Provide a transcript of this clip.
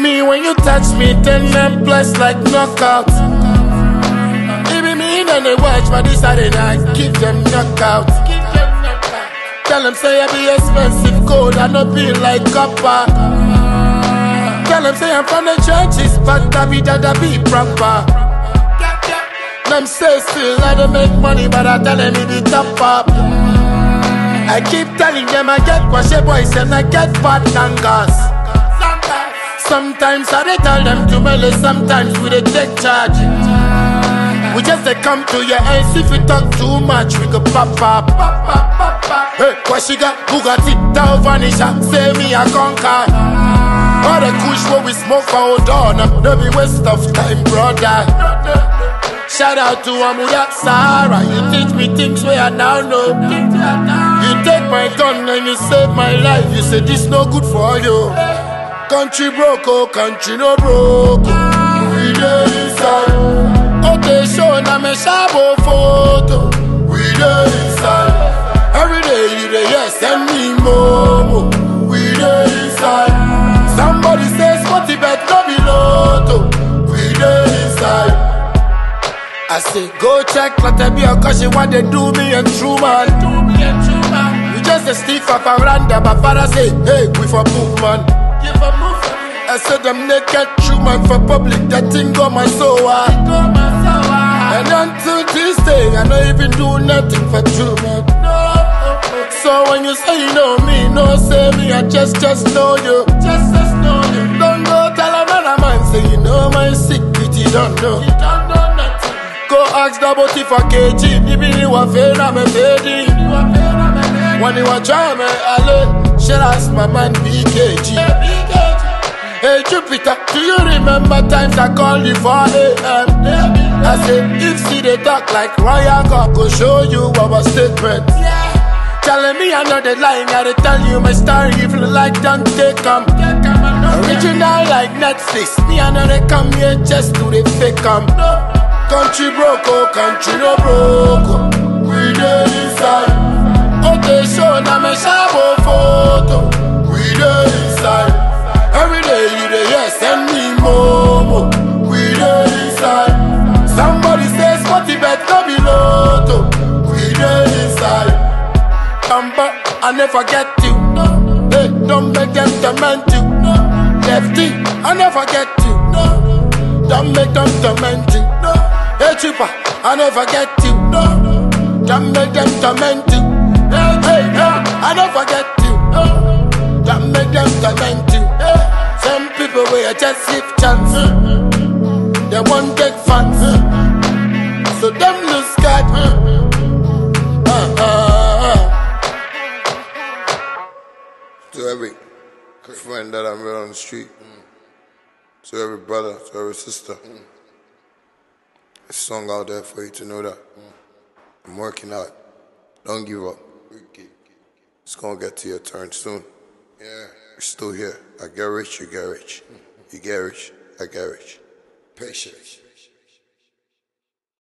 Me when you touch me, 10 men plus like knockout. Even me then they watch my this Saturday night, keep them knockout. Tell them say I be expensive gold, I no be like copper. Tell them say I'm from the churches, but I be proper. Them say still I don't make money, but I tell them it be top up. I keep telling them I get washy boys and I get fat tangas. Sometimes I dey tell them to melee, sometimes we dey take charge. We just dey come to your ends, if you talk too much, we go pop up. Hey, Kwashiga, Bugatti, Tao Vanisha, say me I conquer. All the kush where we smoke for hold on, no be waste of time, brother. Shout out to Amuda Sahara, you teach me things where I now know. You take my gun and you save my life, you say this no good for you. Country broke, oh, country no broke. We dey inside. Okay, show na me shabo photo. We dey inside. Every day you dey yes, send me more. We dey inside. Somebody says Spotty bet no be lotto. We dey inside. I say go check Latabia, cause she want to do me and Truman. We just a stiff up around there, but father say, hey, we for movement. I said them naked Truman for public, that thing got my soul. And until this day, I don't even do nothing for Truman. So when you say you know me, no say me, I just know you. Don't go tell another man, say you know my secret, you don't know. Go ask the booty for KG, even you were fair, I'm a baby. When you were trying me, should ask my man BKG. Hey Jupiter, do you remember times I called you for AM? I said, if see they talk like Royal God, go show you our statement. Telling me I'm not the lying, I tell you my story, if you like, don't take them. Original like Netflix, me I know they come here just to the fake them. Country broke, oh, country no broke. We dey inside. Okay, show na me shabo photo. We dey inside. Every day you dey yes, send me more. We dey inside. Somebody says Spotty bet no be lotto. We dey inside. Bamba, I never get you. Hey, don't make them torment you. Lefty, I never get you. Don't make them torment you. Hey Chupa, I never get you. Don't make them torment you. Hey, I never get you. Don't make them torment you. Some people will just give chance. They won't take fans. So them lose God. To every friend that I met on the street, to every brother, to every sister, there's a song out there for you to know that I'm working hard. Don't give up. It's gonna get to your turn soon. Yeah, we're still here. I get rich, you get rich. You get rich, I get rich. Patience.